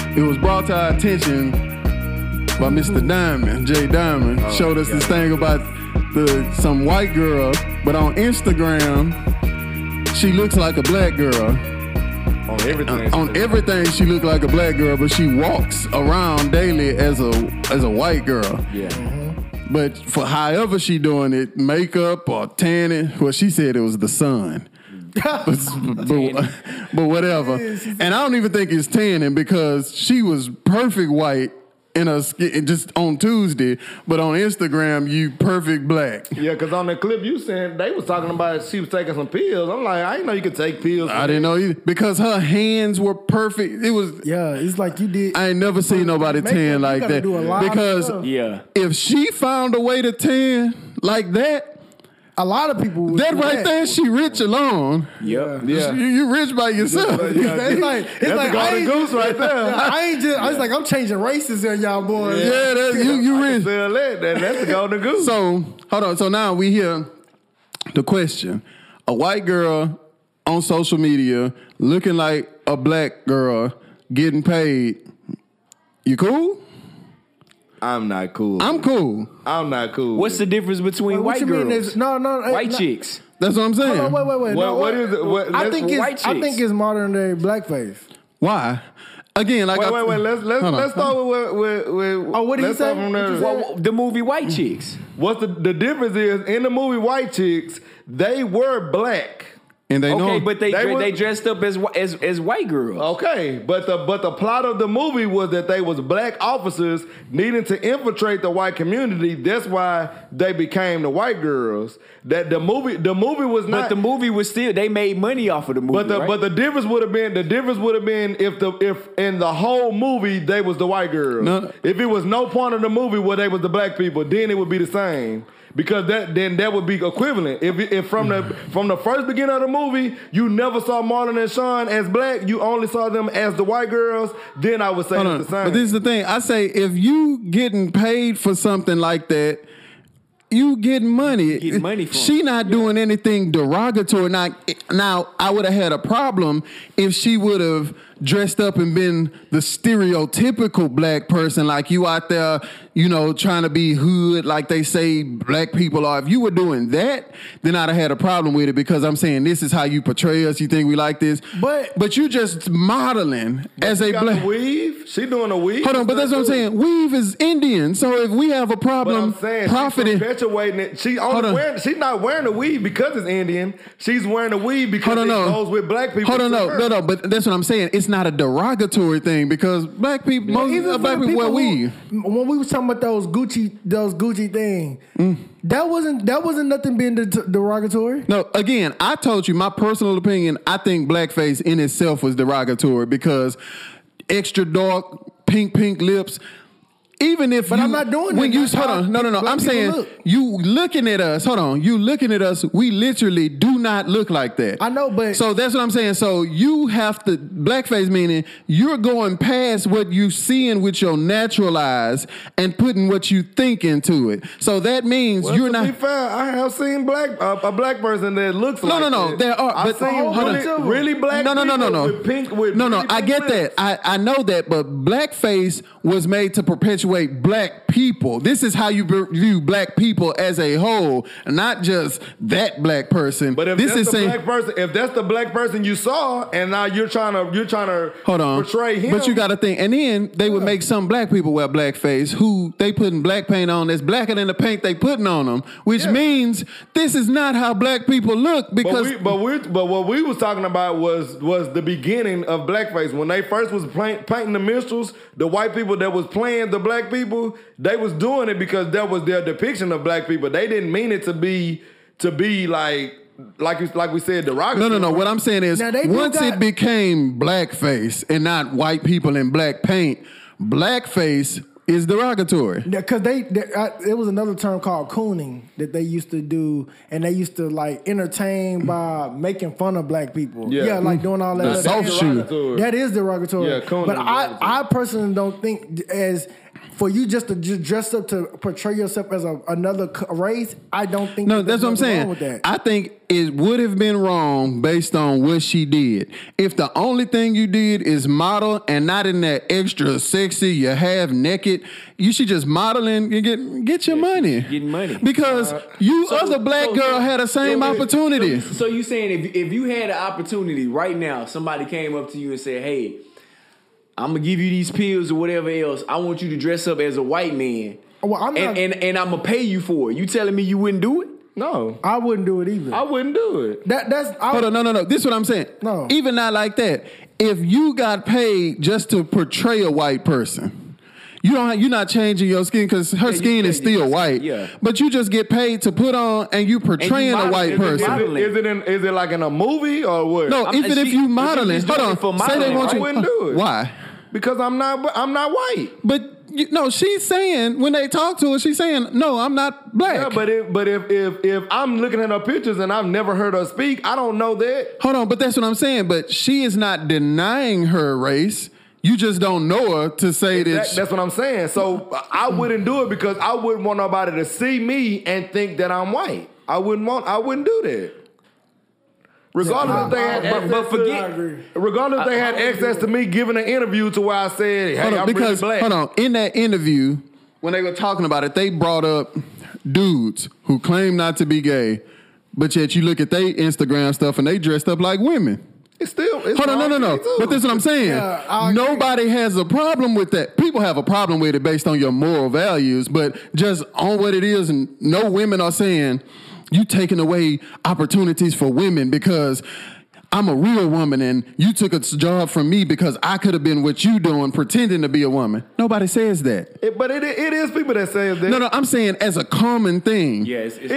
it was brought to our attention by Mr. Diamond, Jay Diamond, showed us this thing about some white girl, but on Instagram, she looks like a black girl. On everything. On everything, she looked like a black girl, but she walks around daily as a white girl. Yeah. But for however she doing it, makeup or tanning, well, she said it was the sun. but whatever. And I don't even think it's tanning because she was perfect white in her skin just on Tuesday, but on Instagram you perfect black. Yeah, because on the clip you sent, they was talking about she was taking some pills. I'm like, I didn't know you could take pills. I didn't know either because her hands were perfect. It was it's like you did. I ain't never seen nobody tan like that because if she found a way to tan like that. A lot of people would that right there, she rich alone. Yep. Yeah. You rich by yourself. It's like golden goose right there. I was like, I'm changing races here, y'all boys. Yeah, that's, you rich. That's the golden goose. So hold on. So now we hear the question: a white girl on social media looking like a black girl getting paid. You cool? I'm not cool. I'm cool. I'm not cool. What's the difference between white girls? White chicks. That's what I'm saying. Hold on, wait. What is it? I think it's modern day blackface. Why? Again, like wait. Let's start with what did you say? The movie White Chicks. What's the difference is in the movie White Chicks, they were black. And they know, but they dressed up as white girls. Okay, but the plot of the movie was that they was black officers needing to infiltrate the white community. That's why they became the white girls. That the movie was not. But the movie was still they made money off of the movie. But the difference would have been if in the whole movie they was the white girls. No. If it was no point of the movie where they was the black people, then it would be the same. Because that would be equivalent. If from the first beginning of the movie you never saw Marlon and Sean as black, you only saw them as the white girls, then I would say it's the same. But this is the thing. I say if you getting paid for something like that, you getting money. She not doing anything derogatory. Now I would have had a problem if she would have dressed up and been the stereotypical black person, like you out there, trying to be hood, like they say black people are. If you were doing that, then I'd have had a problem with it because I'm saying this is how you portray us. You think we like this, but you just modeling as a black weave. She doing a weave. Hold on, but that's what I'm saying. Weave is Indian, so if we have a problem, profiting, she's perpetuating it. She's not wearing a weave because it's Indian. She's wearing a weave because it goes with black people. No, but that's what I'm saying. It's not a derogatory thing because black people, most black people wear weave. When we was talking about those Gucci thing, that wasn't nothing being derogatory. No, again, I told you my personal opinion. I think blackface in itself was derogatory because extra dark, pink lips. Even if I'm not doing when that. You hold on, no. I'm saying you looking at us. Hold on, you looking at us. We literally do not look like that. I know, but so that's what I'm saying. So you have to blackface, meaning you're going past what you seeing with your natural eyes and putting what you think into it. So that means you're not. To be fair, I have seen a black person that looks like no. There are. I've seen really black. No. With pink. I get that. I know that, but blackface was made to perpetuate black people. This is how you view black people as a whole, not just that black person. But if that's the black person you saw, and now you're trying to portray him. But you got to think, and then they would make some black people wear blackface who they putting black paint on that's blacker than the paint they putting on them, which means this is not how black people look. Because but what we was talking about was the beginning of blackface when they first was painting the minstrels, the white people that was playing the black people, they was doing it because that was their depiction of black people. They didn't mean it to be like we said, derogatory. No. What I'm saying is once it became blackface and not white people in black paint, blackface is derogatory. Because it was another term called cooning that they used to do, and they used to like entertain by making fun of black people. Yeah, like doing all that. Soft shoe. That is derogatory. Yeah, cooning. But I personally don't think for you just to dress up to portray yourself as another race, I don't think. No, that's what I'm saying. With that. I think it would have been wrong based on what she did. If the only thing you did is model and not in that extra sexy, you have naked, you should just model and get your money. Getting money. Because other black girl had the same opportunity. So you saying if you had an opportunity right now, somebody came up to you and said, hey, I'm gonna give you these pills or whatever else. I want you to dress up as a white man. Well, I'm not, and I'm gonna pay you for it. You telling me you wouldn't do it? No, I wouldn't do it either. I wouldn't do it. Hold on, no. This is what I'm saying. No, even not like that. If you got paid just to portray a white person, you're not changing your skin because her skin is still white. Yeah. But you just get paid to put on and you portraying a white person. Is it like in a movie or what? No, even if you modeling. Hold on. Say they want you. I wouldn't do it. Why? Because I'm not white. But she's saying when they talk to her, she's saying, "No, I'm not black." Yeah, but if I'm looking at her pictures and I've never heard her speak, I don't know that. Hold on, but that's what I'm saying. But she is not denying her race. You just don't know her to say that. That's what I'm saying. So I wouldn't do it because I wouldn't want nobody to see me and think that I'm white. I wouldn't do that. Regardless if they had access to me giving an interview to where I said, hey, I'm really black. Hold on, in that interview, when they were talking about it, they brought up dudes who claim not to be gay, but yet you look at their Instagram stuff and they dressed up like women. It's hold on, no. But this is what I'm saying. Yeah, nobody has a problem with that. People have a problem with it based on your moral values, but just on what it is, and no women are saying, you taking away opportunities for women because I'm a real woman and you took a job from me because I could have been what you doing pretending to be a woman. Nobody says that. But it is people that say that. No, I'm saying as a common thing. Yes, it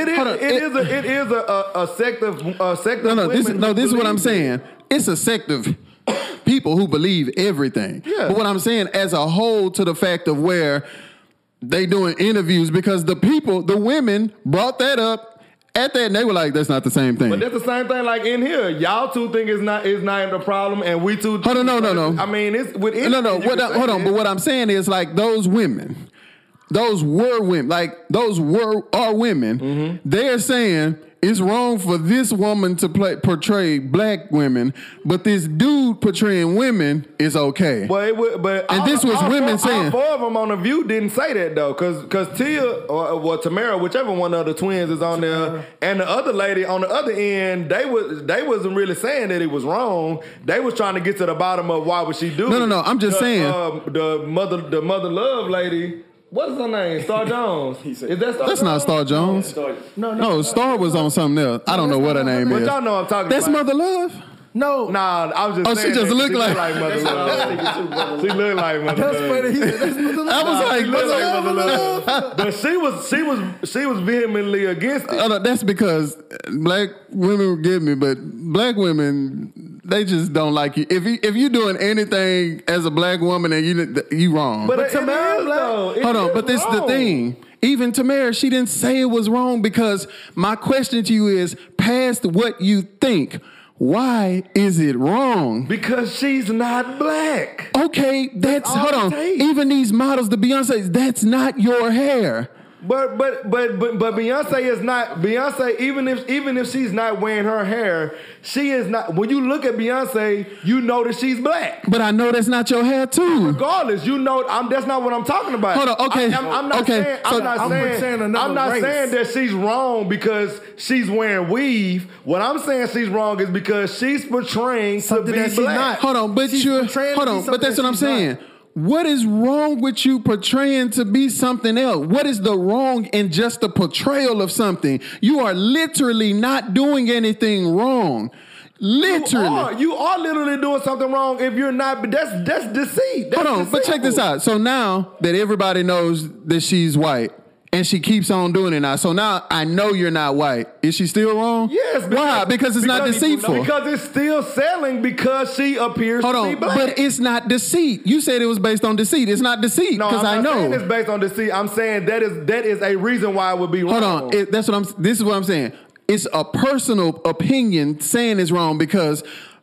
is a sect of this is what I'm saying. It's a sect of people who believe everything. Yeah. But what I'm saying as a whole to the fact of where they doing interviews because the women brought that up at that and they were like, that's not the same thing. But that's the same thing like in here. Y'all two think it's not the problem and we two. Hold on, no. I mean, it's with hold on. But what I'm saying is like those women, those were women, like those are women. Mm-hmm. They're saying it's wrong for this woman to portray black women, but this dude portraying women is okay. This was women saying. All four of them on The View didn't say that though, because Tia or Tamara, whichever one of the twins is on there, and the other lady on the other end, they wasn't really saying that it was wrong. They was trying to get to the bottom of why would she do it. No. I'm just saying the mother love lady. What is her name? Star Jones. Is that Star Jones? That's not Star Jones. No, Star was on something else. I don't know what her name is. But y'all know I'm talking That's about. Mother Love? No. Nah, I was just saying. She just looked like Mother Love. She looked like Mother Love. That's funny. That's Mother Love. I was like, Mother Love. But she was vehemently against it. That's because black women get me, but black women, they just don't like you. If you doing anything as a black woman and you wrong. But Tamara, hold on, but this is the thing. Even Tamara, she didn't say it was wrong because my question to you is, past what you think, why is it wrong? Because she's not black. Okay, hold on. Even these models, the Beyonce, that's not your hair. But Beyonce is not Beyonce. Even if she's not wearing her hair, she is not. When you look at Beyonce, you know that she's black. But I know that's not your hair too. Regardless, you know that's not what I'm talking about. Hold on, okay. I'm not saying that she's wrong because she's wearing weave. What I'm saying she's wrong is because she's portraying something to be black. Hold on, but that's what I'm saying. What is wrong with you portraying to be something else? What is the wrong in just the portrayal of something? You are literally not doing anything wrong. Literally. You are literally doing something wrong if you're not. That's deceit. Hold on, but check this out. So now that everybody knows that she's white, and she keeps on doing it now. So now I know you're not white. Is she still wrong? Yes. Why? Because it's not deceitful. Because it's still selling because she appears to be black. But it's not deceit. You said it was based on deceit. It's not deceit because I know. I'm not saying it's based on deceit. I'm saying that is a reason why it would be wrong. Hold on. This is what I'm saying. It's a personal opinion saying it's wrong because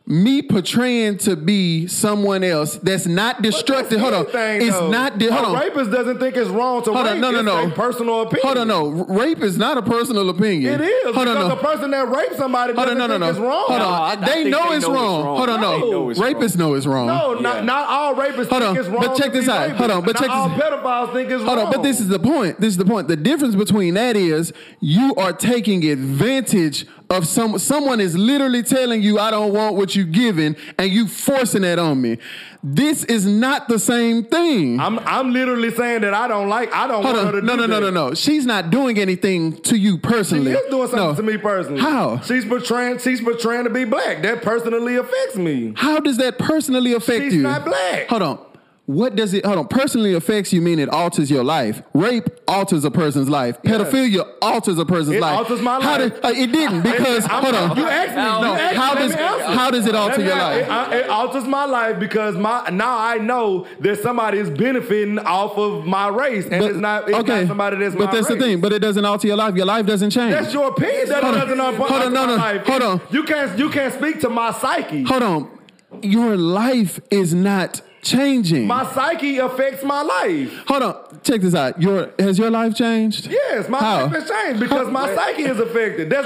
me portraying to be someone else that's not destructive. Hold on. It's not. Hold on. A rapist doesn't think it's wrong to rape. No. Personal opinion. Hold on. No. Rape is not a personal opinion. It is. Because the person that rapes somebody doesn't think it's wrong. Hold on. They know it's wrong. Hold on. No. Rapists know it's wrong. No, not all rapists think it's wrong. But check this out. Hold on. But check this out. All pedophiles think it's wrong. Hold on. But this is the point. The difference between that is you are taking advantage of someone is literally telling you I don't want what you're giving and you forcing that on me. This is not the same thing. I'm literally saying that I don't want her to do that. No. She's not doing anything to you personally. She is doing something to me personally. How? She's portraying to be black. That personally affects me. How does that personally affect you? She's not black. Hold on. What does it, personally affects you mean it alters your life? Rape alters a person's life. Yes. Pedophilia alters a person's life. It alters my life. It didn't because, hold on. You asked me. How does it alter your life? It alters my life because now I know that somebody is benefiting off of my race and it's not somebody that's my race. But that's the thing. But it doesn't alter your life. Your life doesn't change. That's your opinion. That doesn't alter my life. Hold on. You can't speak to my psyche. Hold on. Your life is not changing. My psyche affects my life. Hold on. Check this out. Has your life changed? Yes, my life has changed because my psyche is affected. That's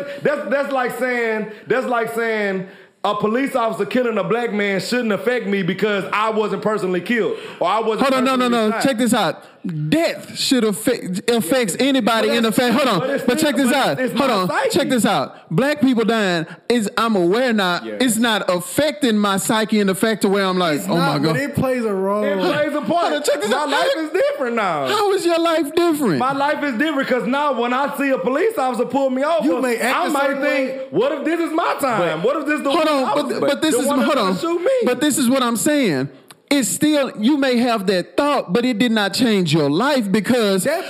like saying a police officer killing a black man shouldn't affect me because I wasn't personally killed or I wasn't. Hold on, no. Check this out. Death should affects anybody in the family. Hold on, but check this out. Hold on, check this out. Black people dying I'm aware now. Yes. It's not affecting my psyche in the fact to where I'm like, my God. But it plays a role. It plays a part. My life is different now. How is your life different? My life is different because now when I see a police officer pull me over, I might think, what if this is my time? What if this is the one? But this is what I'm saying. It's still, you may have that thought, but it did not change your life because. I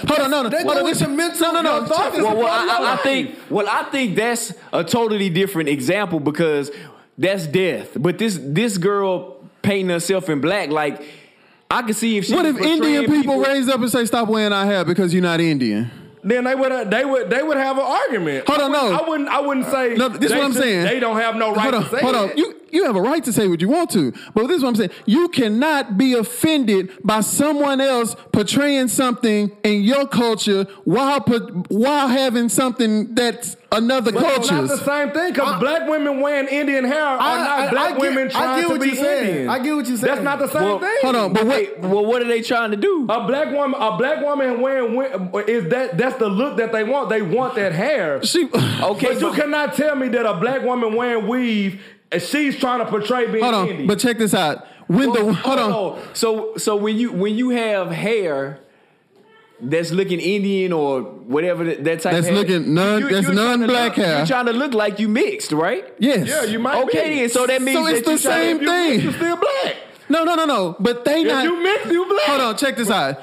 think that's a totally different example because that's death. But this girl painting herself in black, like I can see if she. What if Indian people raise up and say, "Stop wearing our hair because you're not Indian"? Then they would have an argument. Hold on, no. I wouldn't say. No, this is what I'm saying. They don't have no right to say. Hold on. You have a right to say what you want to, but this is what I'm saying. You cannot be offended by someone else portraying something in your culture while having something that's another culture's. Not the same thing because black women wearing Indian hair are not black women trying to be Indian. I get what you're saying. That's not the same thing. Hold on, but what are they trying to do? A black woman wearing that's the look that they want. They want that hair. But you cannot tell me that a black woman wearing weave. She's trying to portray being Indian. But check this out. Hold on. So when you have hair that's looking Indian or whatever that type that's of hair, looking non-black hair. You're trying to look like you mixed, right? Yes. Yeah, you might. Okay, then. So that means it's the same thing. You're still black. No. But they not. If you mix, you black. Hold on, check this out.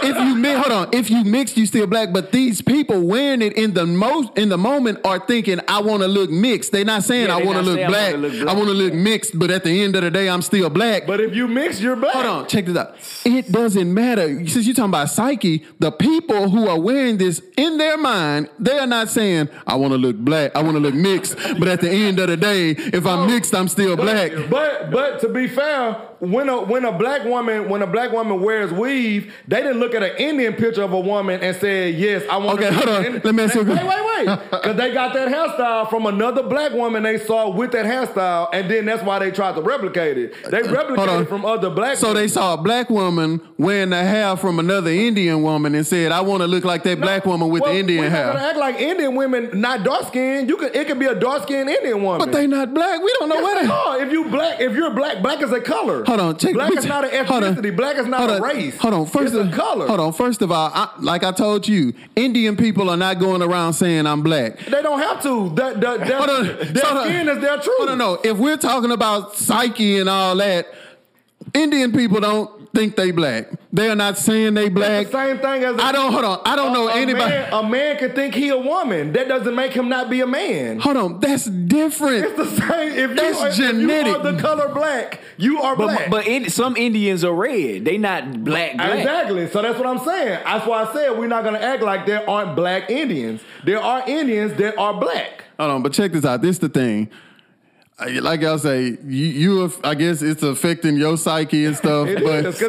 If you mix, you still black. But these people wearing it in the moment are thinking, I want to look mixed. They're not saying I want to look black. I want to look mixed. But at the end of the day, I'm still black. But if you mix, you're black. Hold on, check this out. It doesn't matter. Since you're talking about psyche, the people who are wearing this in their mind, they are not saying, I want to look black. I want to look mixed. But at the end of the day, if I'm mixed, I'm still black. But to be fair, when a black woman wears weave, they didn't look at an Indian picture of a woman and say, yes, I want to. Okay, hold on. Let me ask you. Wait. Because they got that hairstyle from another black woman they saw with that hairstyle, and then that's why they tried to replicate it. They replicated it from other black women. So they saw a black woman wearing the hair from another Indian woman and said, I want to look like that black woman with the Indian hair. We're not gonna act like Indian women not dark skinned. It could be a dark skinned Indian woman. But they not black. We don't know what they are. If you're black is a color. Hold on, black is not an ethnicity. Black is not a race. Hold on. First it's a color. Hold on. First of all, like I told you, Indian people are not going around saying I'm black. They don't have to. Their skin is their truth. Hold on. No. If we're talking about psyche and all that, Indian people don't think they black. They are not saying they black. It's the same thing as I don't know anybody. A man can think he a woman. That doesn't make him not be a man. Hold on, that's different. It's the same. That's genetic. If you are the color black, you are black. But some Indians are red. They not black. Exactly. So that's what I'm saying. That's why I said we're not going to act like there aren't black Indians. There are Indians that are black. Hold on, but check this out. This is the thing. like I say, you I guess it's affecting your psyche and stuff. It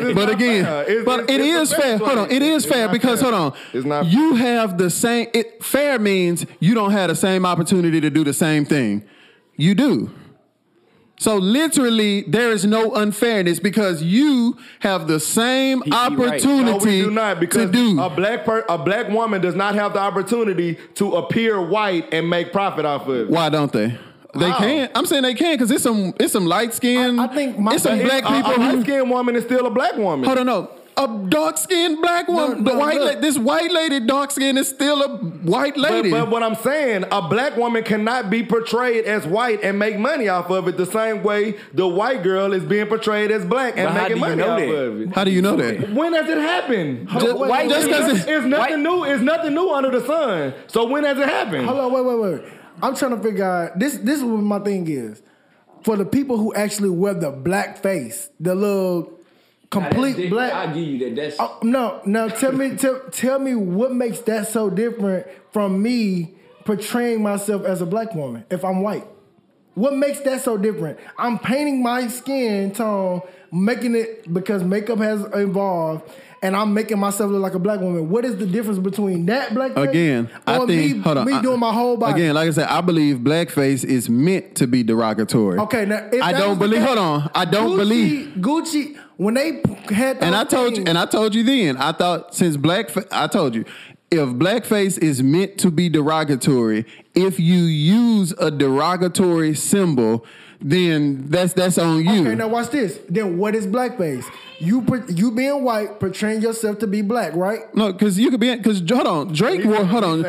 is fair. Hold on, it is fair because hold on, it's not. You have the same. Fair means you don't have the same opportunity to do the same thing. You do. So literally, there is no unfairness because you have the same opportunity no, we do not, because to do. A black woman does not have the opportunity to appear white and make profit off of it. Why don't they? They can. I'm saying they can because it's some light skin. I think it's some black people. A light skinned woman is still a black woman. Hold on, no. A dark skinned black woman. This white lady, dark skin, is still a white lady. But what I'm saying, a black woman cannot be portrayed as white and make money off of it the same way the white girl is being portrayed as black and making money off of it. How do you know that? When has it happened? It's nothing new. It's nothing new under the sun. So when has it happened? Hold on, wait. I'm trying to figure out this. This is what my thing is. For the people who actually wear the black face, the little complete black. I'll give you that. That's no. Tell me what makes that so different from me portraying myself as a black woman if I'm white. What makes that so different? I'm painting my skin tone, making it because makeup has evolved, and I'm making myself look like a black woman. What is the difference between that blackface again? I think me doing my whole body? Again, like I said, I believe blackface is meant to be derogatory. Okay, now I don't believe. Hold on, I don't believe Gucci when they had. And I told you then. I thought since I told you. If blackface is meant to be derogatory, if you use a derogatory symbol, then that's on you. Okay, now watch this. Then what is blackface? You being white, portraying yourself to be black, right? No, because you could be. Because Drake wore. Drake wore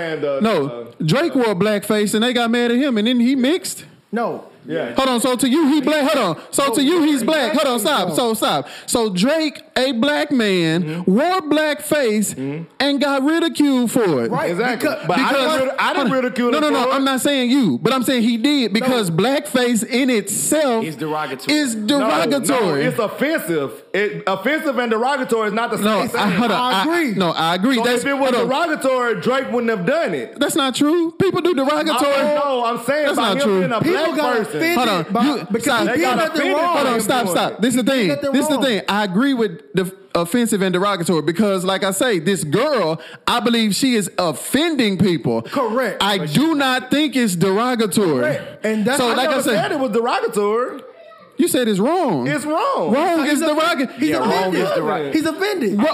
blackface, and they got mad at him, and then he mixed. No. Yeah. Hold on. So to you, he black. Hold on. So to you, he's black. Hold on. Stop. So stop. So Drake, a black man, wore blackface and got ridiculed for it. Right. Exactly. But I didn't ridicule him. No. I'm not saying you, but I'm saying he did because blackface in itself is derogatory. No, it's offensive. Offensive and derogatory is not the same thing. I agree. I agree. So if it was derogatory, Drake wouldn't have done it. That's not true. People do derogatory. No, I'm saying that's by not him true. being a People black person. Hold on. Because he did nothing wrong. Hold on. Stop. This is the thing. I agree with the offensive and derogatory because, like I say, this girl, I believe she is offending people. Correct. I do not think it's derogatory. Correct. And that's so. Like I said, it was derogatory. You said it's wrong. It's wrong. Wrong is derogatory. Wrong is derogatory. He's offended. No.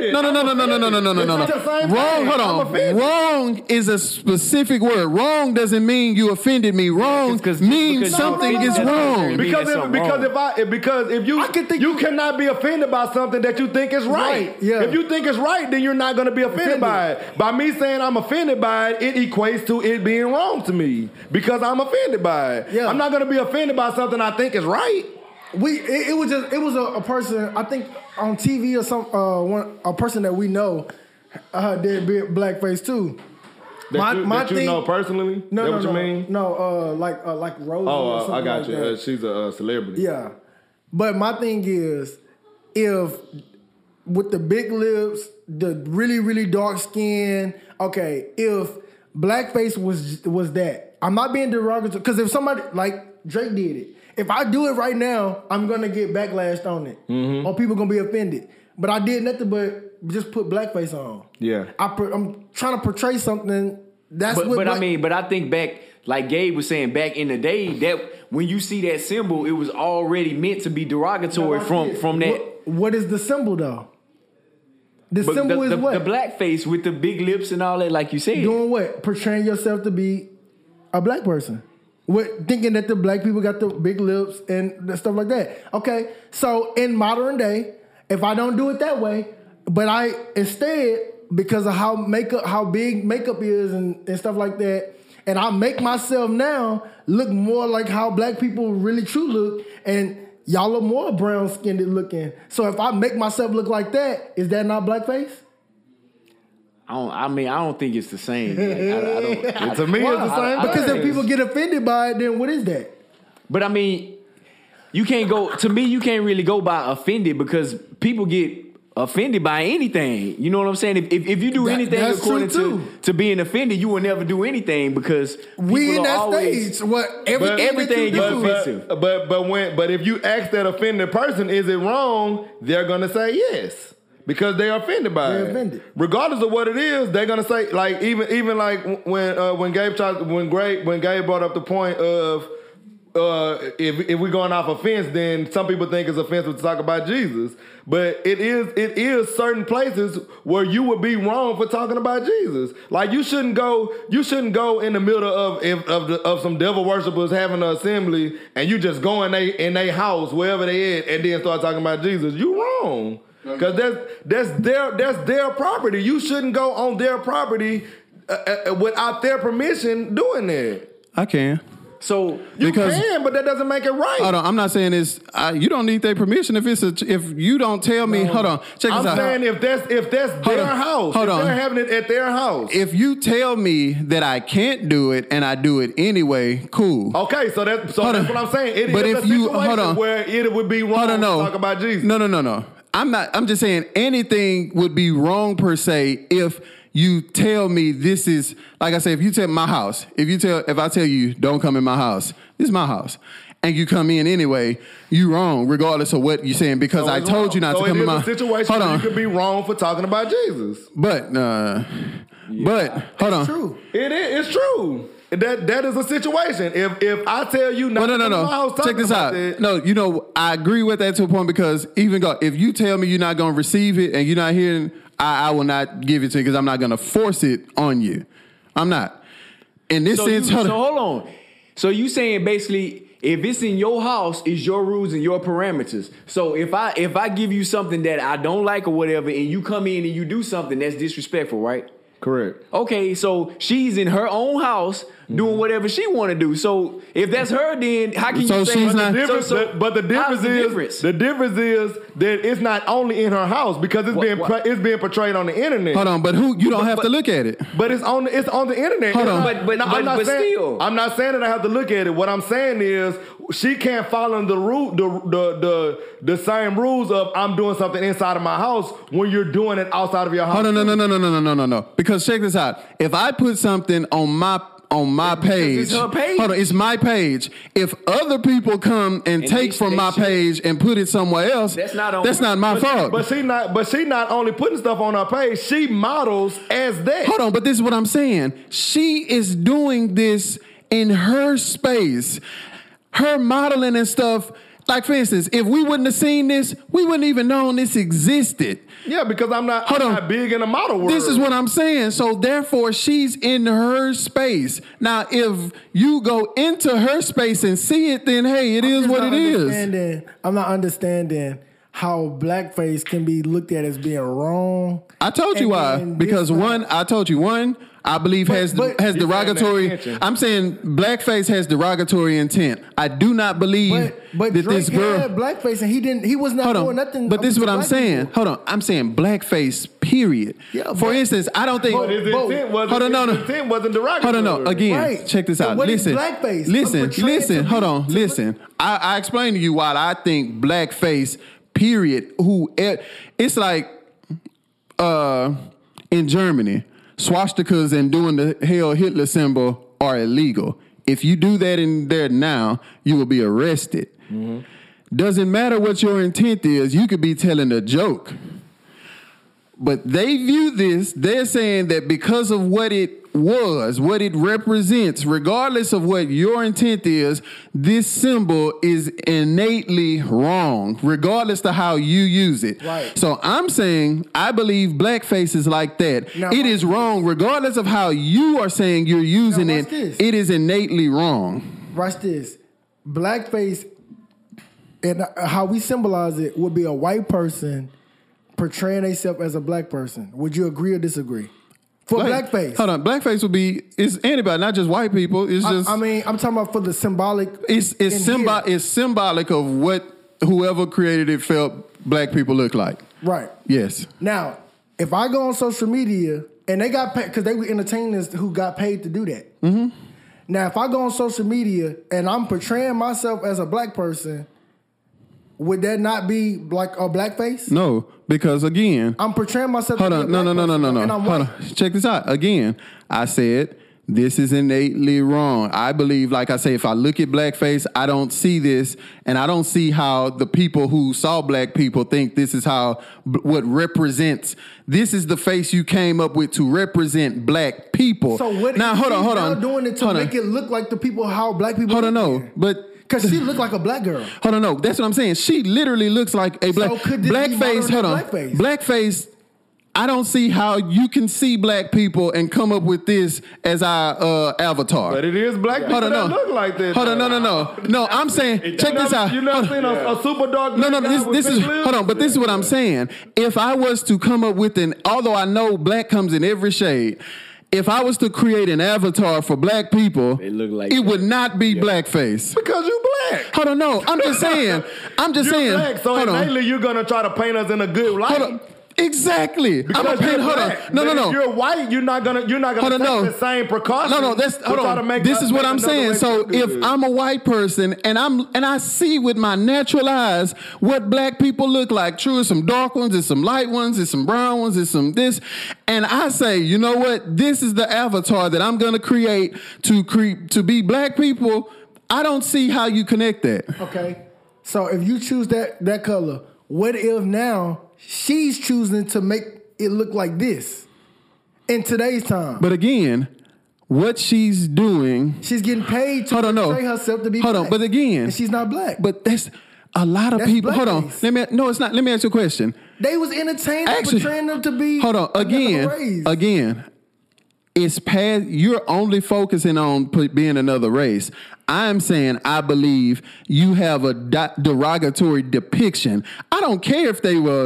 Wrong. Hold on. Wrong is a specific word. Wrong doesn't mean you offended me. Wrong means something is wrong. Because if you cannot be offended by something that you think is right. Yeah. If you think it's right, then you're not going to be offended by it. By me saying I'm offended by it, it equates to it being wrong to me because I'm offended by it. Yeah. I'm not going to be offended by something I think is right. It was a person, I think on TV or a person that we know did blackface too. That you know personally? No, what you mean? No, like Rose. Oh, I got you. She's a celebrity. Yeah, but my thing is, if with the big lips, the really really dark skin, okay, if blackface was that, I'm not being derogatory because if somebody like Drake did it. If I do it right now, I'm gonna get backlash on it, or people gonna be offended. But I did nothing but just put blackface on. Yeah, I'm trying to portray something. But I think back, like Gabe was saying, back in the day, that when you see that symbol, it was already meant to be derogatory from that. What is the symbol though? The symbol is what? The blackface with the big lips and all that, like you said. Doing what? Portraying yourself to be a black person. Thinking that the black people got the big lips and stuff like that. Okay, so in modern day, if I don't do it that way, but I instead, because of how big makeup is and stuff like that, and I make myself now look more like how black people really truly look, and y'all are more brown skinned looking. So if I make myself look like that, is that not blackface? I don't think it's the same. To me, it's the same. Because if people get offended by it, then what is that? But I mean, you can't really go by offended because people get offended by anything. You know what I'm saying? If you do anything according to being offended, you will never do anything because we in that stage. Everything is offensive. But if you ask that offended person, is it wrong? They're gonna say yes. Because they're offended by it. Offended. Regardless of what it is, they're gonna say, like, even like when Gabe brought up the point of if we're going off offense, then some people think it's offensive to talk about Jesus. But it is certain places where you would be wrong for talking about Jesus. Like you shouldn't go in the middle of some devil worshipers having an assembly and you just go in they house wherever they at and then start talking about Jesus. You wrong. Because that's their property. You shouldn't go on their property without their permission doing that. I can. So you can, but that doesn't make it right. Hold on, I'm not saying it's. You don't need their permission if you don't tell me. Hold on, check this out. I'm saying if that's their house, if they're having it at their house. If you tell me that I can't do it and I do it anyway, cool. Okay, so that's what I'm saying. It is a situation where it would be wrong to talk about Jesus. No. I'm just saying anything would be wrong per se if you tell me this is, like I say, if you tell my house, if I tell you don't come in my house, this is my house, and you come in anyway, you wrong regardless of what you're saying because I told you not to come in my house. So it is a situation where you could be wrong for talking about Jesus. But hold on. It's true. It's true. That is a situation. If I tell you not to come in my house, check this out. No, I agree with that to a point because if you tell me you're not going to receive it and you're not hearing, I will not give it to you because I'm not going to force it on you. I'm not. In this sense, hold on. So you saying basically, if it's in your house, it's your rules and your parameters. So if I give you something that I don't like or whatever, and you come in and you do something that's disrespectful, right? Correct. Okay, so she's in her own house doing whatever she want to do. So if that's her, then how can you say she's not? But the difference is that it's not only in her house because it's being portrayed on the internet. Hold on, but you don't have to look at it. But it's on the internet. Hold on, but still, I'm not saying that I have to look at it. What I'm saying is she can't follow the same rules of I'm doing something inside of my house when you're doing it outside of your house. Hold on, no. Because check this out. If I put something on my page, it's her page. Hold on, it's my page. If other people come and take from my page and put it somewhere else, that's not my fault. But she not only putting stuff on her page, she models as that. Hold on, but this is what I'm saying. She is doing this in her space. Her modeling and stuff, like for instance, if we wouldn't have seen this, we wouldn't even known this existed. Yeah, because I'm not big in the model world. This is what I'm saying. So therefore, she's in her space. Now, if you go into her space and see it, then hey, it is what it is. I'm not understanding how blackface can be looked at as being wrong. I told you why. Because one, I believe has derogatory. I'm saying blackface has derogatory intent. I do not believe that Drake this girl had blackface and he was not doing nothing. But this is what I'm saying. People. Hold on, I'm saying blackface. Period. Yeah, for instance, I don't think. His intent wasn't derogatory. Hold on, no. Again, check this out. What listen, is blackface? Listen. Hold on, listen. I explained to you why I think blackface. Period. It's like in Germany, swastikas and doing the Hail Hitler symbol are illegal. If you do that in there now, you will be arrested. Mm-hmm. Doesn't matter what your intent is, you could be telling a joke. But they view this, they're saying that because of what it represents, regardless of what your intent is, this symbol is innately wrong, regardless of how you use it. Right. So I'm saying I believe blackface is like that. Now, it is wrong, regardless of how you are saying you're using it. It is innately wrong. Watch this. Blackface, and how we symbolize it, would be a white person portraying themselves as a black person. Would you agree or disagree? For blackface. Hold on. Blackface would be, it's anybody, not just white people. It's just. I'm talking about for the symbolic. It's symbolic of what whoever created it felt black people look like. Right. Yes. Now, if I go on social media and they got paid, because they were entertainers who got paid to do that. Mm-hmm. Now, if I go on social media and I'm portraying myself as a black person, would that not be like a blackface? No, because again, I'm portraying myself. Hold on, no. Hold on. Check this out. Again, I said this is innately wrong. I believe, like I say, if I look at blackface, I don't see this, and I don't see how the people who saw black people think this is how what represents. This is the face you came up with to represent black people. So what? Now, hold on. Doing it to make it look like the people how black people. Hold on, no, but. Because she looked like a black girl. Hold on, no. That's what I'm saying. She literally looks like a black. So could this blackface. be Hold on. Blackface? Blackface. I don't see how you can see black people and come up with this as our avatar. But it is black people that look like this. Hold on, no. No, I'm saying, check this out. You never seen a super dark. No. This is hold on, but this is what I'm saying. If I was to come up with although I know black comes in every shade. If I was to create an avatar for black people, it would not be blackface. Because you black. Hold on, no. I'm just saying. You're black, so innately you're going to try to paint us in a good light. Hold on. Exactly. Because hold on. No. If you're white, you're not gonna take the same precautions. No. Hold on. This is what I'm saying. So if I'm a white person and I see with my natural eyes what black people look like, true, there's some dark ones, there's some light ones, there's some brown ones, there's some this, and I say, you know what? This is the avatar that I'm gonna create to be black people. I don't see how you connect that. Okay. So if you choose that color, what if now she's choosing to make it look like this in today's time? But again, what she's doing... She's getting paid to portray herself to be black. Hold on, but again... And she's not black. But that's a lot of people... Hold on. No, it's not. Let me ask you a question. They was entertaining portraying them to be... Hold on. Again, it's past... You're only focusing on being another race. I'm saying I believe you have a derogatory depiction. I don't care if they were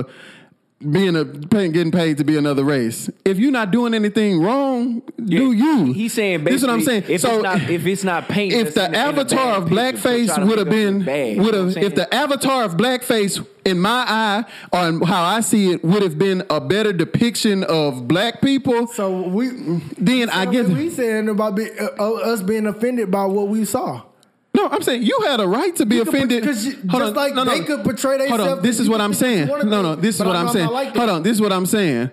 getting paid to be another race. If you're not doing anything wrong, do you? He's saying basically, this is what I'm saying. If it's not painted, if the avatar of blackface would have been, if the avatar of blackface in my eye or how I see it would have been a better depiction of black people. So I guess we saying about us being offended by what we saw. No, I'm saying you had a right to be offended. They could portray themselves. Hold on, this is what I'm saying. This is what I'm saying. Hold on, this is what I'm saying.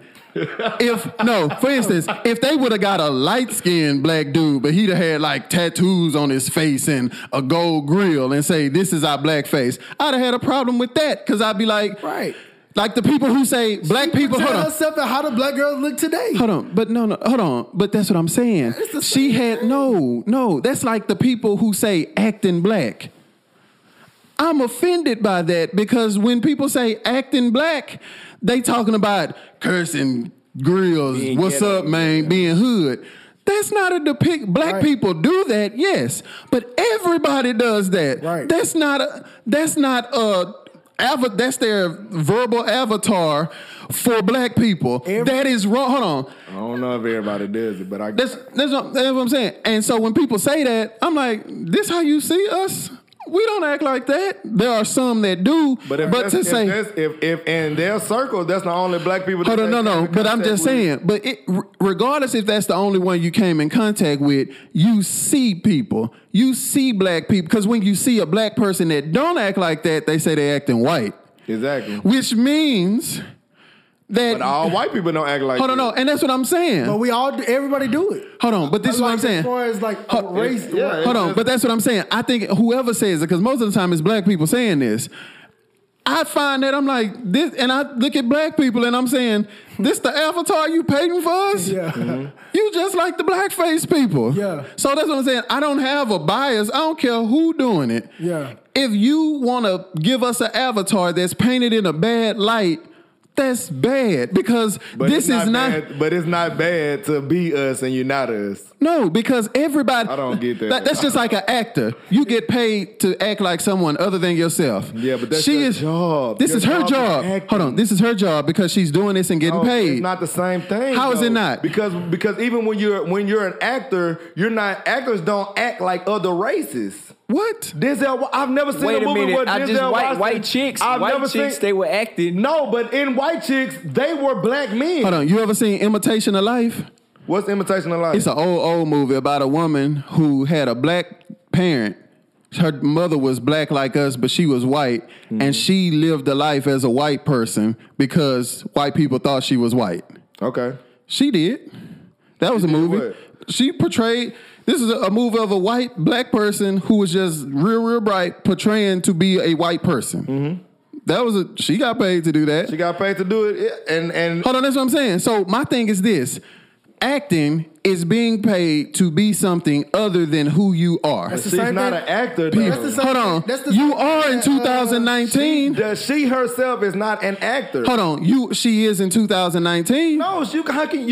For instance, if they would have got a light-skinned black dude, but he'd have had like tattoos on his face and a gold grill and say, this is our black face, I'd have had a problem with that because I'd be like, right. Like the people who say black people. Hold on. Herself and how the black girls look today. Hold on, but hold on. But that's what I'm saying. She had no. That's like the people who say acting black. I'm offended by that because when people say acting black, they talking about cursing, grills, what's up, man, being hood. That's not a depict. Black people do that, yes, but everybody does that. Right. That's their verbal avatar for black people. That is wrong. Hold on. I don't know if everybody does it, but that's what I'm saying. And so when people say that, I'm like, this how you see us? We don't act like that. There are some that do, but if in their circle, that's the only black people. Hold on, no. But I'm just saying. But regardless if that's the only one you came in contact with, you see people. You see black people because when you see a black person that don't act like that, they say they acting white. Exactly. Which means that. But all white people don't act like. Hold on, no, and that's what I'm saying. But everybody do it. Hold on, but this is what I'm saying. As far as like race, hold on, but that's what I'm saying. I think whoever says it, because most of the time it's black people saying this. I find that I'm like this, and I look at black people and I'm saying, this the avatar you painting for us? Yeah. Mm-hmm. You just like the blackface people. Yeah. So that's what I'm saying. I don't have a bias. I don't care who doing it. Yeah. If you want to give us an avatar that's painted in a bad light, that's bad because this is not. But it's not bad to be us and you're not us. No, because everybody. I don't get that. That's just like an actor. You get paid to act like someone other than yourself. Yeah, but that's her job. This is her job. Hold on, this is her job because she's doing this and getting paid. It's not the same thing. How is it not? Because even when you're an actor, you're not. Actors don't act like other races. What? Denzel, I've never seen a movie where Denzel Washington. White chicks, they were acting. No, but in White Chicks, they were black men. Hold on, you ever seen Imitation of Life? What's Imitation of Life? It's an old movie about a woman who had a black parent. her mother was black like us, but she was white, and she lived a life as a white person because white people thought she was white. Okay. She did. That was a movie. What? She portrayed. This is a movie of a white black person who was just real bright, portraying to be a white person. Mm-hmm. That was she got paid to do that. She got paid to do it, and hold on, that's what I'm saying. So my thing is this: acting is being paid to be something other than who you are. She's not an actor. Hold on, you are in 2019. She herself is not an actor. Hold on, she is in 2019. No, how can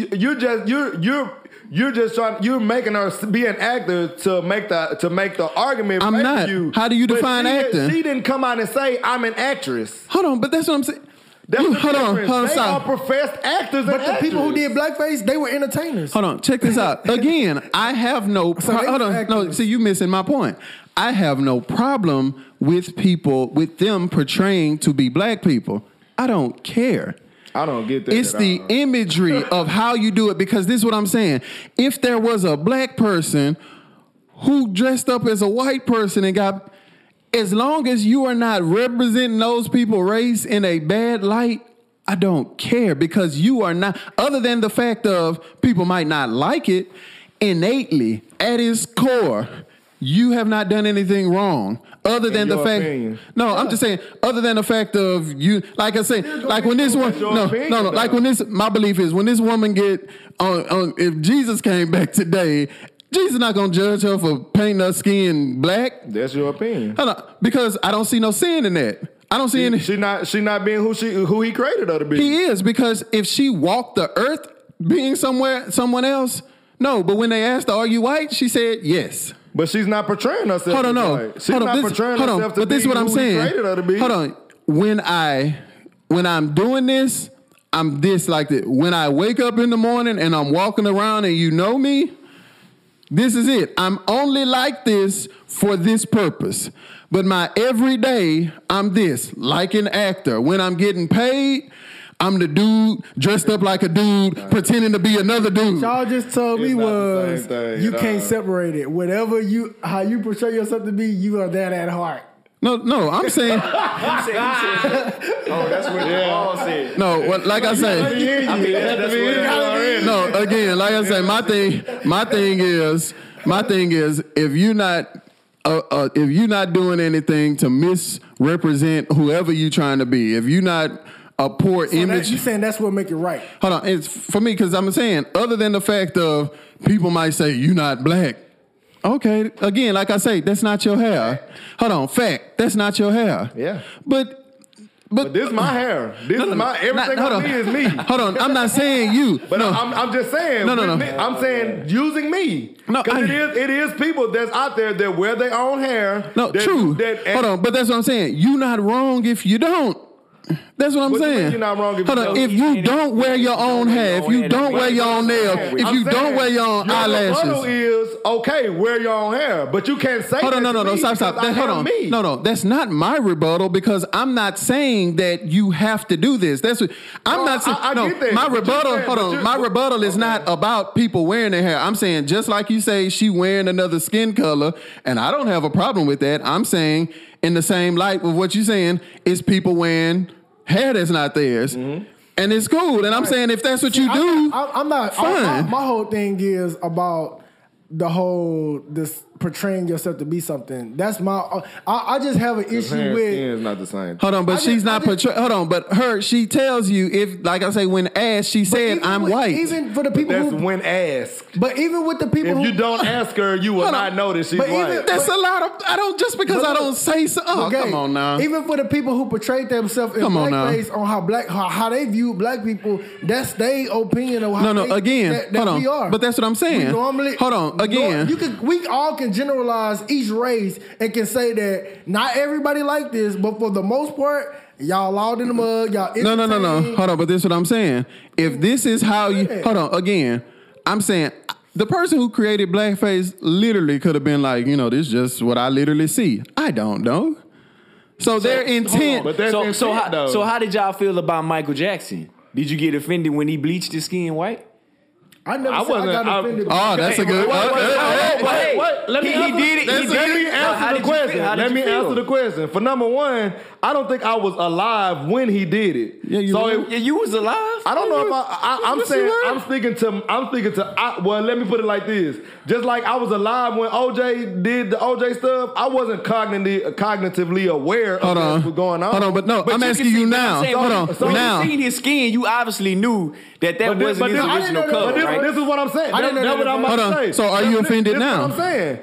you're making her be an actor to make the argument. I'm not. You. How do you define acting? She didn't come out and say I'm an actress. Hold on, but that's what I'm saying. Hold on. They are professed actors, but the people who did blackface, they were entertainers. Hold on, check this out. Again, I have no. Hold on, no. See, you missing my point. I have no problem with them portraying to be black people. I don't care. I don't get that. It's the imagery of how you do it, because this is what I'm saying. If there was a black person who dressed up as a white person and got, as long as you are not representing those people's race in a bad light, I don't care, because you are not, other than the fact of people might not like it, innately, at its core, you have not done anything wrong. Other than the fact, I'm just saying, other than the fact of you, like I say, like when this one, like when this, my belief is when this woman get on, if Jesus came back today, Jesus not gonna judge her for painting her skin black. That's your opinion. Hold on, because I don't see no sin in that. I don't see any. She not being who he created her to be. He is, because if she walked the earth being someone else, no. But when they asked her, "Are you white?" she said yes. But she's not portraying herself. Hold on, no. She's not portraying herself to but be this is what I'm saying. Created her to be. Hold on. When I'm doing this, I'm this like this. When I wake up in the morning and I'm walking around and you know me, this is it. I'm only like this for this purpose. But my everyday, I'm this, like an actor. When I'm getting paid, I'm the dude dressed up like a dude, pretending to be another dude. Y'all just told me was you can't separate it. Whatever how you portray yourself to be, you are that at heart. No, I'm saying. Oh, that's what Paul said. No, like I say. No, again, like I say, my thing is, if you're not doing anything to misrepresent whoever you're trying to be, if you're not a poor image. You saying that's what make it right? Hold on, it's for me, because I'm saying, other than the fact of people might say you're not black. Okay, again, like I say, that's not your hair. Hold on, fact, that's not your hair. Yeah, but this is my hair. This is my everything on me is me. Hold on, I'm not saying you. But no. I'm just saying. No. I'm saying using me. No, because it is people that's out there that wear their own hair. No, true. Hold on, but that's what I'm saying. You're not wrong if you don't. That's what I'm saying. You're not wrong if you don't wear your own hair, if you don't wear your own nails, if you don't wear your own eyelashes. The rebuttal is okay, wear your own hair, but you can't say. Hold on, no, stop. Hold on, no, that's not my rebuttal, because I'm not saying that you have to do this. That's what I'm not saying. I get that, my rebuttal. Hold on, my rebuttal is not about people wearing their hair. I'm saying, just like you say, she wearing another skin color, and I don't have a problem with that. I'm saying, in the same light with what you're saying, is people wearing hair that's not theirs. Mm-hmm. And it's cool. And I'm saying, if that's what you do, I'm not fine. My whole thing is about the whole this portraying yourself to be something. That's my. I just have an issue with. Is not the same. Hold on, but she's not portraying. Hold on, but she tells you, if, like I say, when asked, she said, "I'm white." Even for the people that's when asked. But even with the people, if you don't ask her, you will not know that she's white. That's a lot of. I don't just because I don't say so. Oh, come on now. Even for the people who portrayed themselves in blackface on how they view black people, that's their opinion of how we are. But that's what I'm saying. Hold on, again. We all can generalize each race and can say that not everybody like this, but for the most part, y'all out in the mud, y'all. No. Hold on, but this is what I'm saying. If this is how you, hold on, again, I'm saying the person who created blackface literally could have been like, this is just what I literally see. I don't know. So their intent. So how did y'all feel about Michael Jackson? Did you get offended when he bleached his skin white? I never said I got offended. Oh, that's a good. Wait. Let me answer the question. Let me answer the question. For number one, I don't think I was alive when he did it. Yeah, you was alive. I don't know if I'm speaking to. Well, let me put it like this. Just like I was alive when OJ did the OJ stuff, I wasn't cognitively aware of what was going on. Hold on, but no, I'm asking you now. Hold on. So now, you seen his skin, you obviously knew that wasn't his original color, right? This is what I'm saying. That's what I'm about to say. So are you offended now? That's what I'm saying.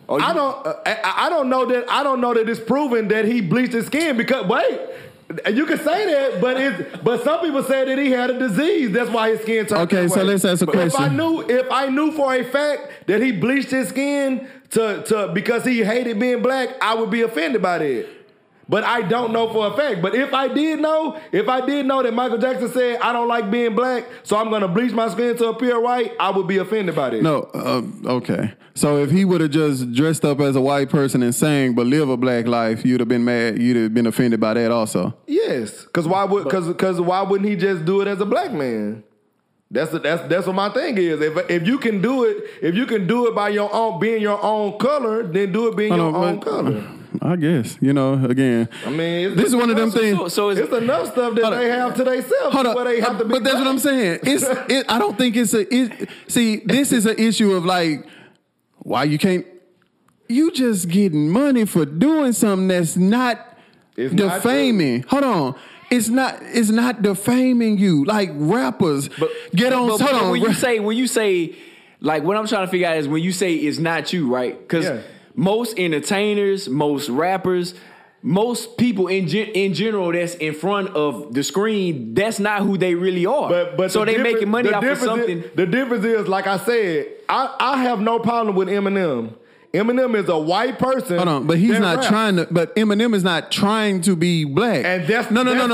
I don't know that it's proven that he bleached his skin because you can say that, but some people say that he had a disease. That's why his skin turned. Okay, so let's ask a question. If I knew for a fact that he bleached his skin to because he hated being black, I would be offended by that. But I don't know for a fact. But if I did know that Michael Jackson said, I don't like being black, so I'm going to bleach my skin to appear white, I would be offended by that. No, okay. So if he would have just dressed up as a white person and sang, but live a black life, you'd have been mad, you'd have been offended by that also. Yes, because why wouldn't he just do it as a black man? That's what my thing is. If you can do it by your own being your own color, then do it being your own color. I guess, again. I mean, this is one of them things. So it's enough stuff that they have to themselves where they have to be. But that's what I'm saying. I don't think see, this is an issue of like, why you can't. You just getting money for doing something that's not defaming. Hold on. It's not defaming you. Like rappers get on. Hold on. When you say, like, what I'm trying to figure out is when you say it's not you, right? Because most entertainers, most rappers, most people in general that's in front of the screen, that's not who they really are. But so they making money off of something. The difference is, like I said, I have no problem with Eminem. Eminem is a white person. Hold on, but he's not trying to. But Eminem is not trying to be black. And that's no. Hold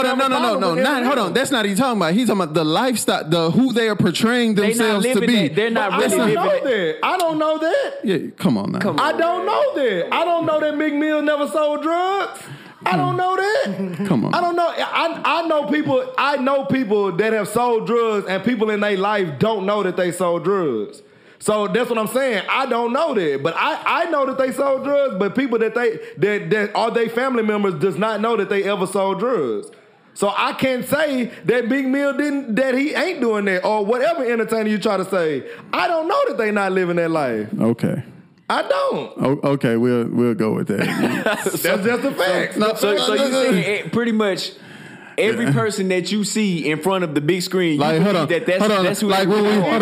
on. That's not what he's talking about. He's talking about the lifestyle, who they are portraying themselves to be. They're not really living that. I don't know that. Yeah, come on now. I don't know that. I don't know that Meek Mill never sold drugs. I don't know that. Come on. I don't know. I know people. I know people that have sold drugs, and people in their life don't know that they sold drugs. So that's what I'm saying. I don't know that, but I know that they sold drugs. But people that are their family members does not know that they ever sold drugs. So I can't say that Big Mill that he ain't doing that, or whatever entertainer you try to say. I don't know that they not living that life. Okay. I don't. Okay, we'll go with that. That's just a fact. So you saying pretty much. Every person that you see in front of the big screen, like, you believe that's who like they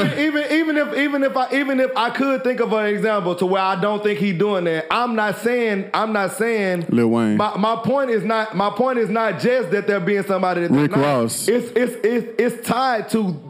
are. Even if I could think of an example to where I don't think he's doing that, I'm not saying Lil Wayne. My point is not just that there being somebody that Rick Ross. It's tied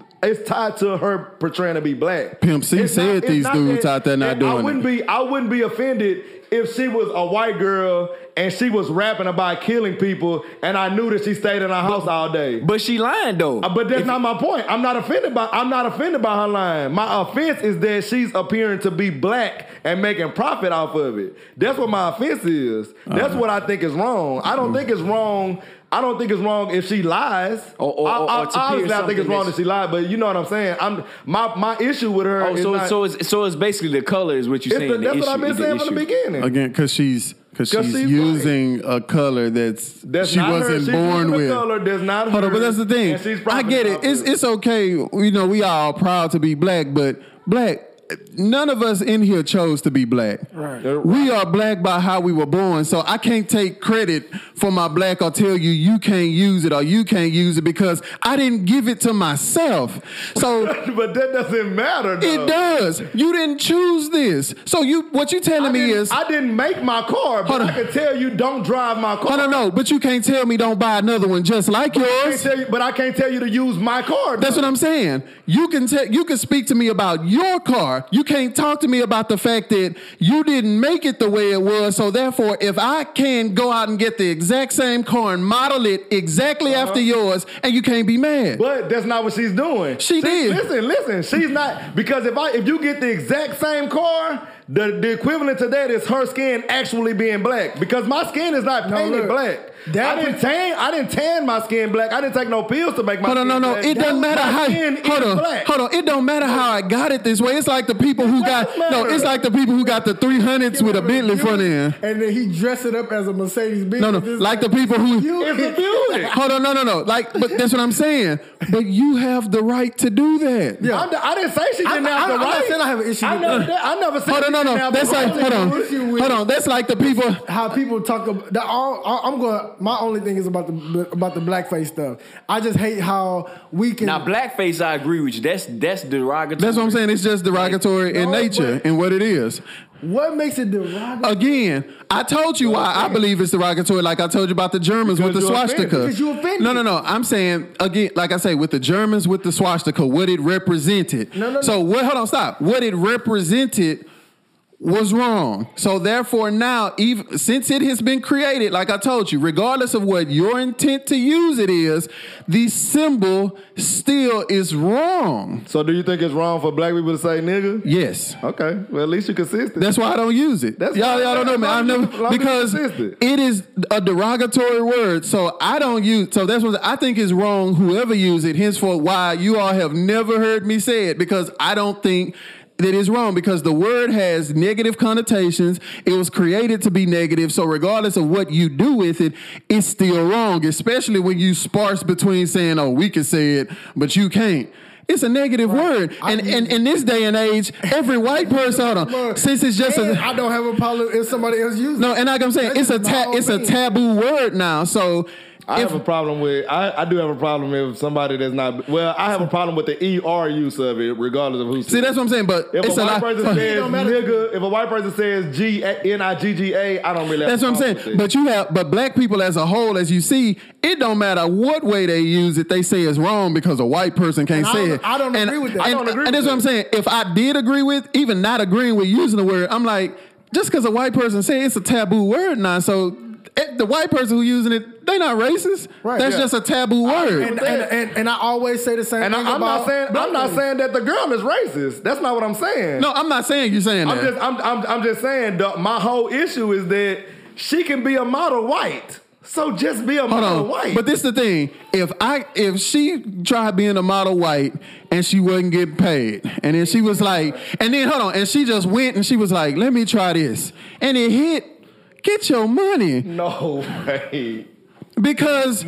to her portraying to be black. Pimp C said these dudes out there not doing it. I wouldn't be offended if she was a white girl and she was rapping about killing people and I knew that she stayed in her house all day. But she lying though. But that's not my point. I'm not offended by her lying. My offense is that she's appearing to be black and making profit off of it. That's what my offense is. That's what I think is wrong. I don't think it's wrong. I don't think it's wrong if she lies. Obviously, I think it's wrong if she lied, but you know what I'm saying. My issue with her. So it's basically the color is what you're saying. That's what I've been saying from the beginning. Again, because she's using a color that she wasn't born with. Color that's not her. Hold on, but that's the thing. I get it. It's okay. We all proud to be black, but black. None of us in here chose to be black. Right. We are black by how we were born. So I can't take credit for my black or tell you can't use it or you can't use it because I didn't give it to myself. So, but that doesn't matter, though. It does. You didn't choose this. So what you telling me is I didn't make my car, but I can tell you don't drive my car. No, but you can't tell me don't buy another one just like yours. But I can't tell you to use my car. That's what I'm saying. You can speak to me about your car. You can't talk to me about the fact that you didn't make it the way it was. So therefore, if I can go out and get the exact same car and model it exactly after yours, and you can't be mad. But that's not what she's doing. She did. Listen. She's not, because if you get the exact same car, the equivalent to that is her skin actually being black. Because my skin is not painted black. I didn't tan my skin black. I didn't take no pills to make my skin black. Hold on. It doesn't matter how. Hold on. It don't matter how I got it this way. It's like the people who it's like the people who got the 300s with a Bentley front end. And then he dressed it up as a Mercedes Benz. No. Like the people who. It's a Buick. Hold on. No. Like, but that's what I'm saying. But you have the right to do that. Yeah. I didn't say she didn't have the right. I'm not saying I have an issue with that. I never said. Hold on. That's like hold on. That's like the people. How people talk about that. My only thing is about the blackface stuff. I just hate how we can. Now blackface, I agree with you. That's derogatory. That's what I'm saying. It's just derogatory in nature and what it is. What makes it derogatory? Again, I told you why I believe it's derogatory. Like I told you about the Germans with the swastika. Because you offended. No. I'm saying again, like I say, with the Germans with the swastika, what it represented. No. So what? Hold on, stop. What it represented was wrong. So therefore now, even since it has been created, like I told you, regardless of what your intent to use it is, the symbol still is wrong. So do you think it's wrong for black people to say nigga? Yes. Okay. Well, at least you're consistent. That's why I don't use it. Y'all don't know, man. I've never, because it is a derogatory word. So I don't use. So that's what I think is wrong. Whoever use it, henceforth, why you all have never heard me say it, because I don't think that is wrong, because the word has negative connotations. It was created to be negative. So regardless of what you do with it, it's still wrong, especially when you sparse between saying, oh, we can say it, but you can't. It's a negative word. And in this day and age, every white person, since it's just I don't have a problem if somebody else uses it. No, and like I'm saying, it's a taboo word now. So I have a problem with. I do have a problem if somebody that's not. Well, I have a problem with the ER use of it, regardless of who. See, that's what I'm saying. But if it's a white person says nigga, if a white person says Nigga, I don't really. That's what I'm saying. But black people as a whole, as you see, it don't matter what way they use it. They say it's wrong because a white person can't say it. I don't agree with that. And that's what I'm saying. If I did agree with, even not agreeing with using the word, I'm like, just because a white person say it's a taboo word now, so the white person who using it, they not racist. Right, that's just a taboo word. And I always say the same thing I'm not saying that the girl is racist. That's not what I'm saying. No, I'm not saying you're saying that. I'm just saying my whole issue is that she can be a model white. So just be a model white. But this is the thing. If she tried being a model white and she wasn't getting paid, and then she was like, and she just went and she was like, let me try this. And it hit. Get your money. No way. Because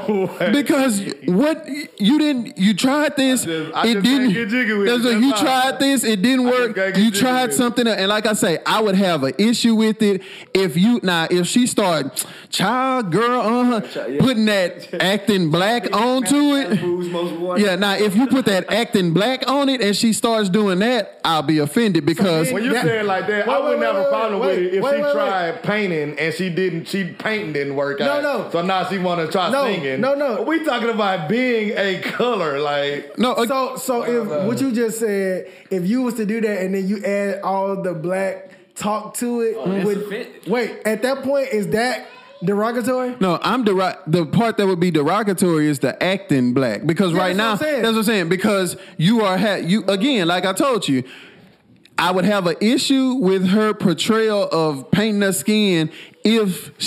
what you tried this, it didn't. You tried this, it didn't work. You tried something, and like I say, I would have an issue with it if she started putting that acting black onto it. Yeah, now if you put that acting black on it and she starts doing that, I'll be offended because when you say it like that, I wouldn't have a problem with it if she tried painting and painting didn't work out. No. So now she want to try singing. No. We talking about being a color, like no. So if what you just said, if you was to do that and then you add all the black talk to it, wait, at that point is that derogatory? No, the part that would be derogatory is the acting black, because right now that's what I'm saying, because you again, like I told you, I would have an issue with her portrayal of painting her skin if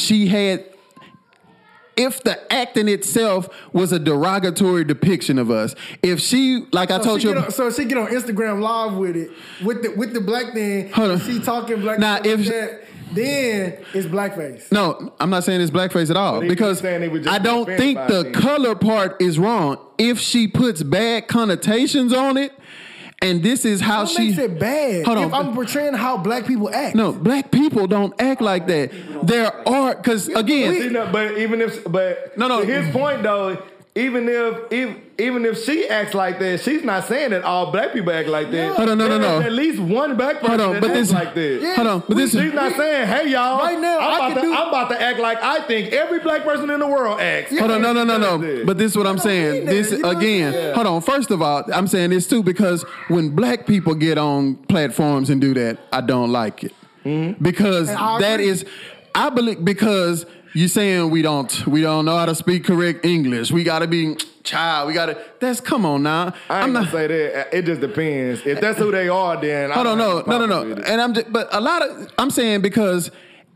the acting itself was a derogatory depiction of us. If she, like I told you, so she get on Instagram live with it, with the black thing, she talking black. Now, if that, then it's blackface. No, I'm not saying it's blackface at all, because I don't think the color part is wrong. If she puts bad connotations on it, and this is how what makes it bad? If I'm portraying how black people act. No, black people don't act like that. There are, because again, to his point though, even if she acts like that, she's not saying that all black people act like that. Hold on, no. At least one black person that acts like that. Yeah, hold on, but she's not saying, hey y'all, right now I'm about to act like I think every black person in the world acts. Hold on, no. But this is what I'm saying. This again. Hold on. First of all, I'm saying this too because when black people get on platforms and do that, I don't like it because that is, I believe because. You saying we don't know how to speak correct English. We gotta be come on now. I'm not say that. It just depends. If that's who they are, then no. And I'm saying because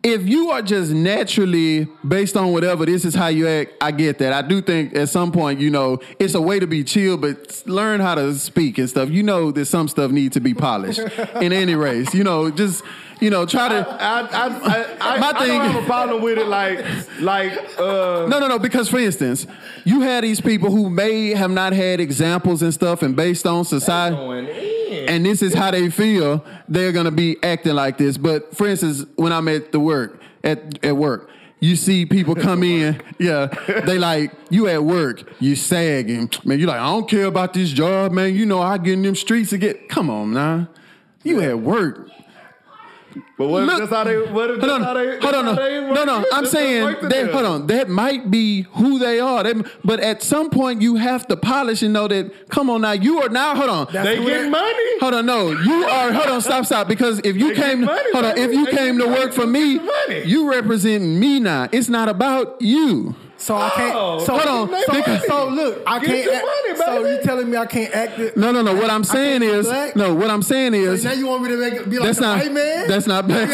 if you are just naturally based on whatever, this is how you act, I get that. I do think at some point, it's a way to be chill, but learn how to speak and stuff. You know that some stuff needs to be polished in any race. Just try to. I don't have a problem with it. No. Because for instance, you had these people who may have not had examples and stuff, and based on society. And this is how they feel, they're going to be acting like this. But for instance, when I'm at work, you see people come in, they like, you at work, you sagging. Man, you like, I don't care about this job, man. I get in them streets to get, come on now. You at work. But what if that's how they... Hold on. I'm saying, that might be who they are. But at some point, you have to polish and know that, come on now, you are now, hold on. They get money? Hold on, no. You are, hold on, stop. Because if you came to work for me, you represent me now. It's not about you. So I can't. So hold on. So look, I can't. Money, so you telling me I can't act it? No. What I'm saying is, So now you want me to be like a white man? That's not black.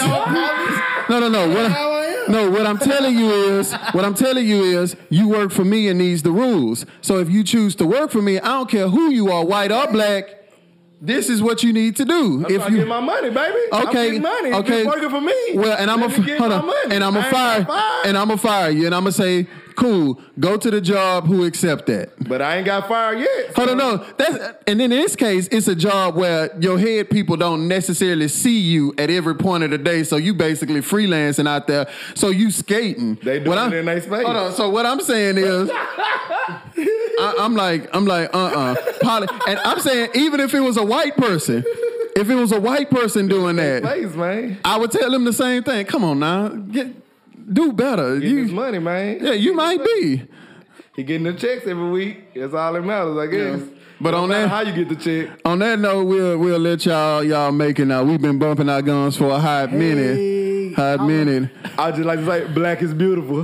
No. What I'm telling you is, you work for me and these the rules. So if you choose to work for me, I don't care who you are, white or black. This is what you need to do. If you get my money, baby. Okay. I'm getting money. Okay. You're working for me. Well, and I'm gonna fire you, and I'm gonna say, cool, go to the job who accept that. But I ain't got fired yet. So. Hold on, no. And in this case, it's a job where your head people don't necessarily see you at every point of the day. So you basically freelancing out there. So you skating. They do it in their space. Hold on. So what I'm saying is, I'm like, And I'm saying, even if it was a white person, doing that, space, man. I would tell him the same thing. Come on now, do better. Get his money, man. Yeah, you might be. He getting the checks every week. That's all that matters, I guess. Yeah. But on that, how you get the check. On that note, we'll let y'all make it now. We've been bumping our guns for a hot minute. I just like to say, black is beautiful.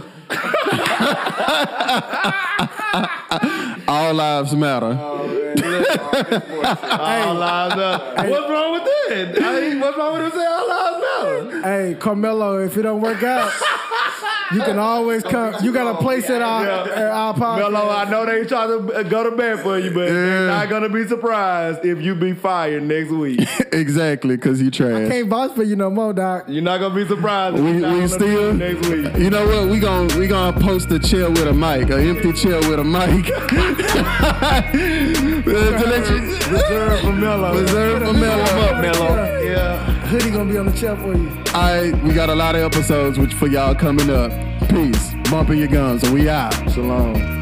All lives matter. All lives matter. What's wrong with that? What's wrong with him saying all lives matter? Hey, Carmelo, if it don't work out, you can always come. You got a place at our podcast. Melo, I know they try to go to bat for you, but they're not going to be surprised if you be fired next week. Exactly, because you trash. I can't vouch for you no more, Doc. You're not going to be surprised if we still next week. You know what? We gonna post a chair with a mic, an empty chair with a mic. Reserve for Melo. Up, Melo. Yeah. Hoodie gonna be on the chair for you. All right, we got a lot of episodes for y'all coming up. Peace. Bumping your guns, and we out. Shalom.